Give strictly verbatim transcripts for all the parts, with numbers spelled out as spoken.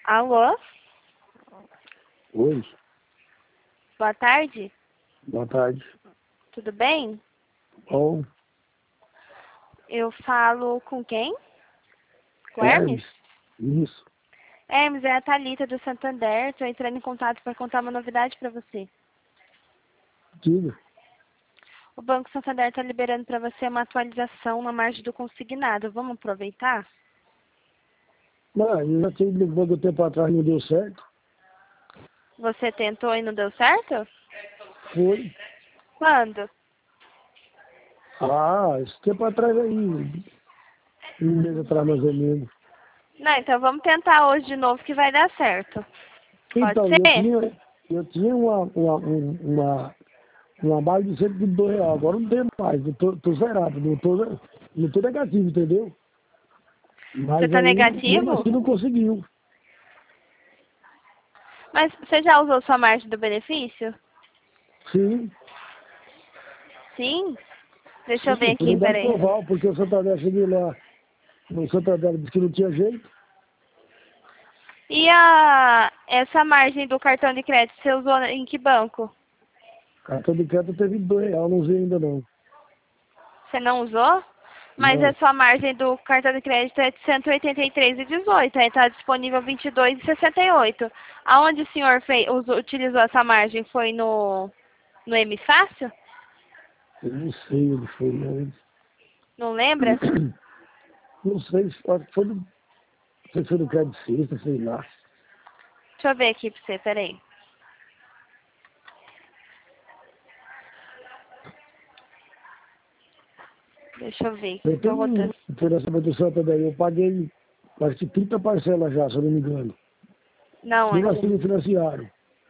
Alô? Oi, Boa tarde. boa tarde. Tudo bem? Bom, Eu falo com quem? Com Hermes? Hermes? Isso, Hermes, é a Thalita do Santander. Estou entrando em contato para contar uma novidade para você. diga. O Banco Santander está liberando para você uma atualização na margem do consignado. Vamos aproveitar? Não, eu já tive no banco tempo atrás, não deu certo. Você tentou e não deu certo? Foi. Quando? Ah, esse tempo atrás aí, um mês atrás mais ou menos. Não, então vamos tentar hoje de novo que vai dar certo. Pode Então, eu ser? tinha, eu tinha uma, uma, um- uma, uma base de cento e dois reais, agora não tenho mais, eu tô, tô zerado, não tô, não tô negativo, entendeu? Você Mas está aí, mesmo negativo? assim, não conseguiu. Mas você já usou sua margem do benefício? Sim, Sim? Deixa eu sim, ver eu fui aqui, no Banco peraí. Proval, porque o Santander, cheguei lá, o Santander disse que não tinha jeito. E a essa margem do cartão de crédito, você usou em que banco? Cartão de crédito teve dois reais, não usei ainda não. Você não usou? Mas a Não. sua margem do cartão de crédito é de cento e oitenta e três reais e dezoito, aí está disponível vinte e dois reais e sessenta e oito. Aonde o senhor fez, usou, utilizou essa margem? Foi no, no M Fácil? Eu não sei onde foi, não. Não lembra? Não sei, acho que foi no, não sei se foi no crédito sexta, sei lá. Deixa eu ver aqui pra você, peraí. Deixa eu ver, Eu tô tenho um rotando. financiamento do Santander, eu paguei acho que trinta parcelas já, se eu não me engano. Não, Mesmo assim onde? me financiaram.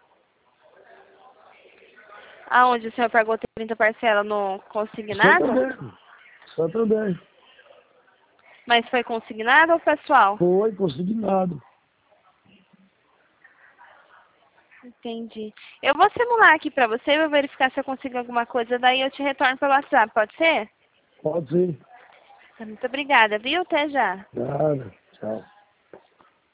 Aonde o senhor pagou trinta parcelas no consignado? Santander. Santander. Mas foi consignado ou pessoal? Foi consignado. Entendi. Eu vou simular aqui pra você, vou verificar se eu consigo alguma coisa, daí eu te retorno pelo WhatsApp, pode ser? Pode ser. Muito obrigada, viu? Até já. Nada. Tchau.